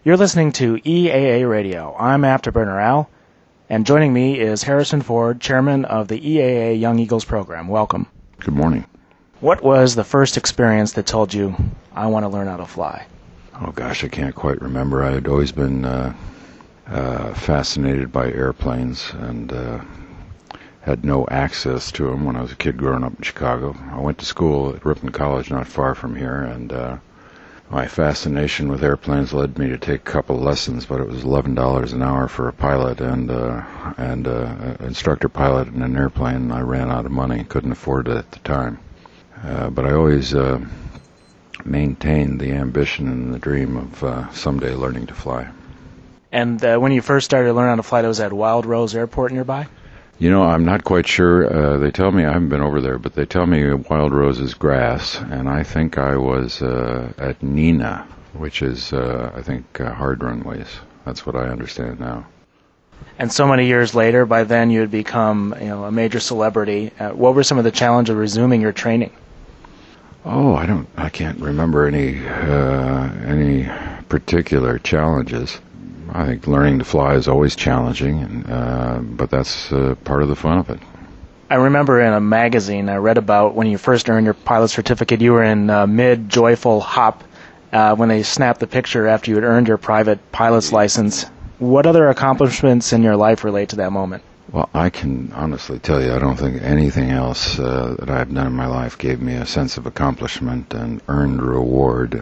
You're listening to EAA Radio. I'm Afterburner Al, and joining me is Harrison Ford, chairman of the EAA Young Eagles program. Welcome. Good morning. What was the first experience that told you, I want to learn how to fly? Oh gosh, I can't quite remember. I had always been fascinated by airplanes and had no access to them when I was a kid growing up in Chicago. I went to school at Ripon College not far from here, and my fascination with airplanes led me to take a couple lessons, but it was $11 an hour for a pilot and instructor pilot in an airplane, and I ran out of money, couldn't afford it at the time. But I always maintained the ambition and the dream of someday learning to fly. And when you first started learning how to fly, it was at Wild Rose Airport nearby? You know, I'm not quite sure. They tell me, I haven't been over there, but they tell me Wild Rose is grass, and I think I was at Neenah, which is, I think, hard runways. That's what I understand now. And so many years later, by then you had become, a major celebrity. What were some of the challenges of resuming your training? Oh, I can't remember any particular challenges. I think learning to fly is always challenging, but that's part of the fun of it. I remember in a magazine I read about when you first earned your pilot certificate, you were in mid-joyful hop when they snapped the picture after you had earned your private pilot's license. What other accomplishments in your life relate to that moment? Well, I can honestly tell you, I don't think anything else that I've done in my life gave me a sense of accomplishment and earned reward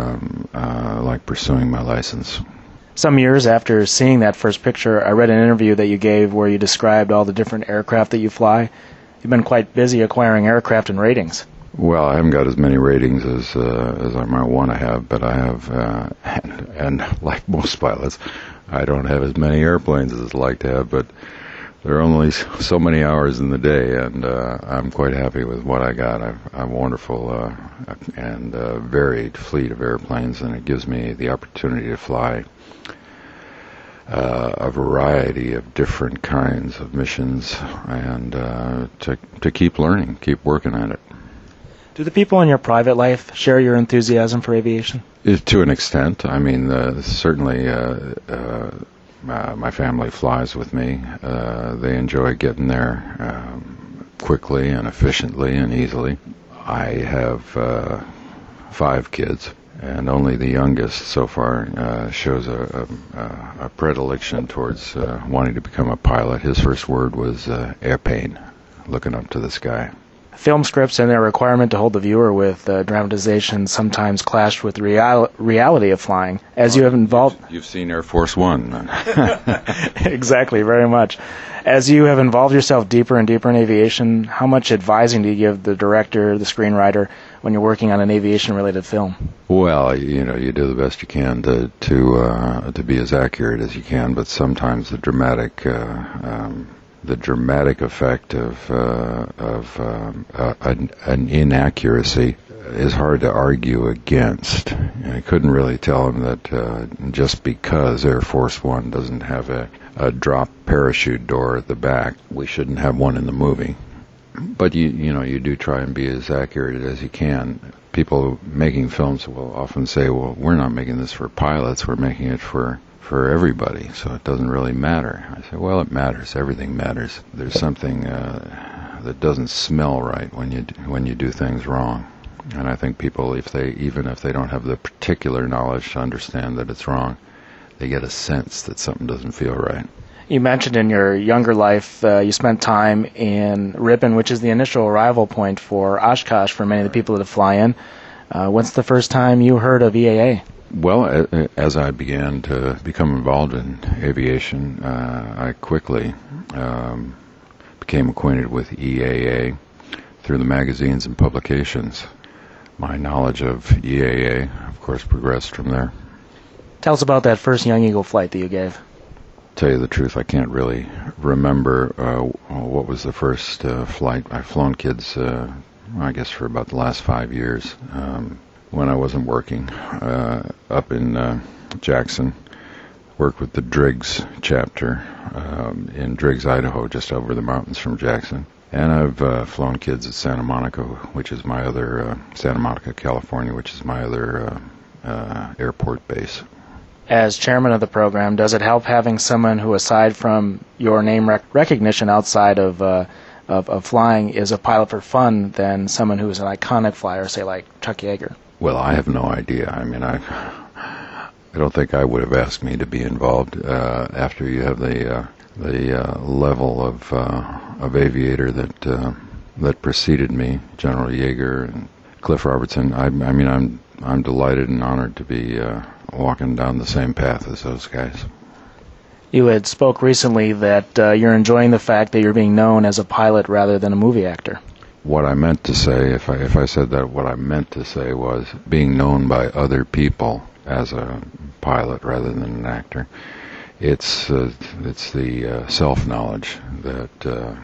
like pursuing my license. Some years after seeing that first picture, I read an interview that you gave where you described all the different aircraft that you fly. You've been quite busy acquiring aircraft and ratings. Well, I haven't got as many ratings as I might want to have, but I have, and like most pilots, I don't have as many airplanes as I'd like to have, but there are only so many hours in the day, and I'm quite happy with what I got. I have a wonderful and varied fleet of airplanes, and it gives me the opportunity to fly a variety of different kinds of missions, and to keep learning, keep working at it. Do the people in your private life share your enthusiasm for aviation? To an extent. I mean, certainly my family flies with me. They enjoy getting there quickly and efficiently and easily. I have 5 kids, and only the youngest so far shows a predilection towards wanting to become a pilot. His first word was airplane, looking up to the sky. Film scripts and their requirement to hold the viewer with dramatization sometimes clash with reality of flying. As you have involved... You've seen Air Force One. Exactly, very much. As you have involved yourself deeper and deeper in aviation, how much advising do you give the director, the screenwriter, when you're working on an aviation-related film? Well, you do the best you can to be as accurate as you can, but sometimes the dramatic effect of an inaccuracy is hard to argue against. I couldn't really tell him that just because Air Force One doesn't have a drop parachute door at the back, we shouldn't have one in the movie. But you do try and be as accurate as you can. People making films will often say, well, we're not making this for pilots, we're making it for everybody, so it doesn't really matter. I say, well, it matters. Everything matters. There's something that doesn't smell right when you do things wrong. And I think people, even if they don't have the particular knowledge to understand that it's wrong, they get a sense that something doesn't feel right. You mentioned in your younger life you spent time in Ripon, which is the initial arrival point for Oshkosh for many of the people that fly in. What's the first time you heard of EAA? Well, as I began to become involved in aviation, I quickly became acquainted with EAA through the magazines and publications. My knowledge of EAA, of course, progressed from there. Tell us about that first Young Eagle flight that you gave. Tell you the truth, I can't really remember what was the first flight. I've flown kids, I guess, for about the last 5 years. When I wasn't working up in Jackson, worked with the Driggs chapter in Driggs, Idaho, just over the mountains from Jackson. And I've flown kids at Santa Monica, which is my other, Santa Monica, California, which is my other airport base. As chairman of the program, does it help having someone who, aside from your name recognition outside of flying, is a pilot for fun than someone who is an iconic flyer, say like Chuck Yeager? Well, I have no idea. I mean, I don't think I would have asked me to be involved after you have the level of aviator that preceded me, General Yeager and Cliff Robertson. I mean, I'm delighted and honored to be walking down the same path as those guys. You had spoke recently that you're enjoying the fact that you're being known as a pilot rather than a movie actor. What I meant to say, if I said that, what I meant to say was being known by other people as a pilot rather than an actor. It's the self-knowledge that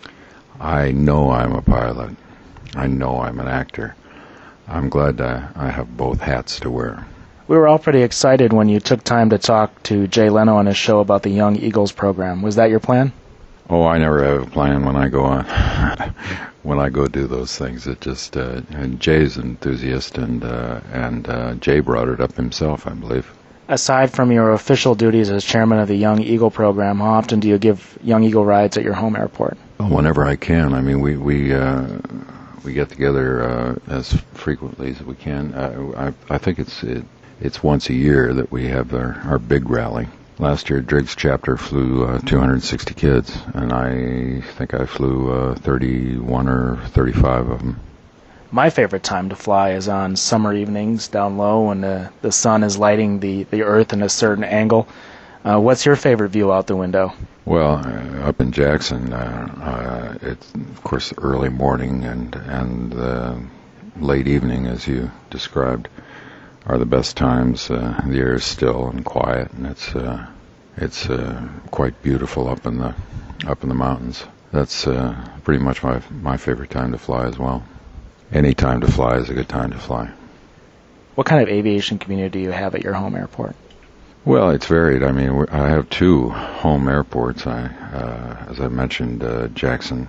I know I'm a pilot. I know I'm an actor. I'm glad that I have both hats to wear. We were all pretty excited when you took time to talk to Jay Leno on his show about the Young Eagles program. Was that your plan? Oh, I never have a plan when I go on. When I go do those things, it just and Jay's an enthusiast, and Jay brought it up himself, I believe. Aside from your official duties as chairman of the Young Eagle program, how often do you give Young Eagle rides at your home airport? Whenever I can. I mean, we get together as frequently as we can. I think it's once a year that we have our big rally. Last year, Driggs chapter flew 260 kids, and I think I flew 31 or 35 of them. My favorite time to fly is on summer evenings down low when the sun is lighting the earth in a certain angle. What's your favorite view out the window? Well, up in Jackson, it's, of course, early morning and late evening, as you described, are the best times. The air is still and quiet, and it's quite beautiful up in the mountains. That's pretty much my favorite time to fly as well. Any time to fly is a good time to fly. What kind of aviation community do you have at your home airport? Well, it's varied. I mean, I have two home airports. As I mentioned, Jackson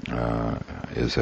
is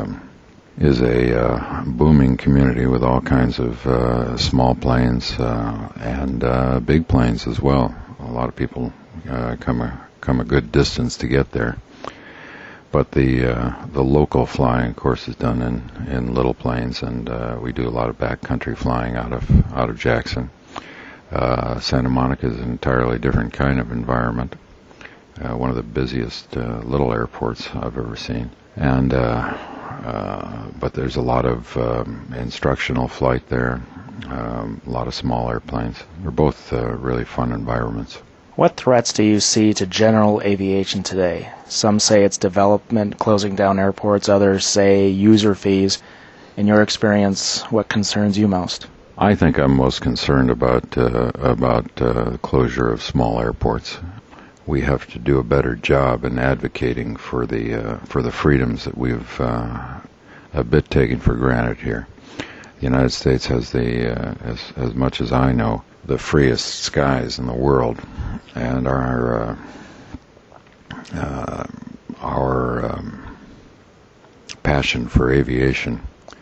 a booming community with all kinds of small planes and big planes as well. A lot of people come a good distance to get there. But the local flying, of course, is done in little planes, and we do a lot of backcountry flying out of Jackson. Santa Monica is an entirely different kind of environment. One of the busiest little airports I've ever seen, and but there's a lot of instructional flight there. A lot of small airplanes. They're both really fun environments. What threats do you see to general aviation today? Some say it's development closing down airports, others say user fees. In your experience, what concerns you most? I think I'm most concerned about closure of small airports. We have to do a better job in advocating for the freedoms that we've a bit taken for granted here. The United States has as much as I know, the freest skies in the world, and our passion for aviation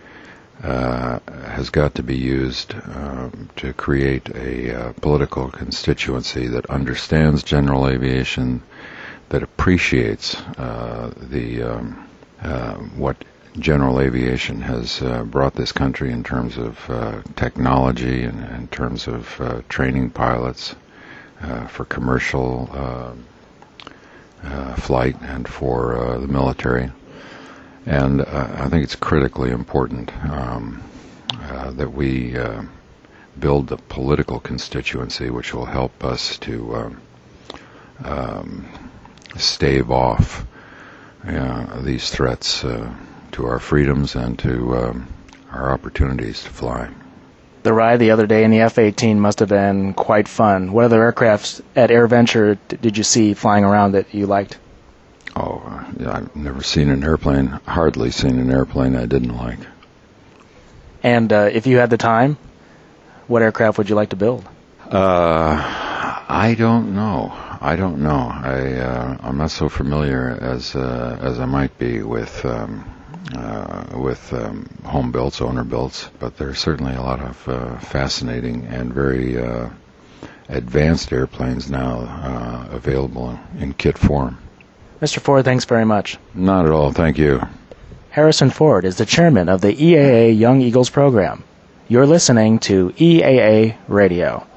has got to be used to create a political constituency that understands general aviation, that appreciates what general aviation has brought this country in terms of technology and in terms of training pilots for commercial flight and for the military. And I think it's critically important that we build the political constituency which will help us to stave off these threats to our freedoms and to our opportunities to fly. The ride the other day in the F-18 must have been quite fun. What other aircraft at AirVenture did you see flying around that you liked? Oh, I've never seen an airplane, hardly seen an airplane I didn't like. And if you had the time, what aircraft would you like to build? I don't know. I'm not so familiar as I might be with home builds, owner builds, but there's certainly a lot of fascinating and very advanced airplanes now available in kit form. Mr. Ford, thanks very much. Not at all, thank you. Harrison Ford is the chairman of the EAA Young Eagles program. You're listening to EAA Radio.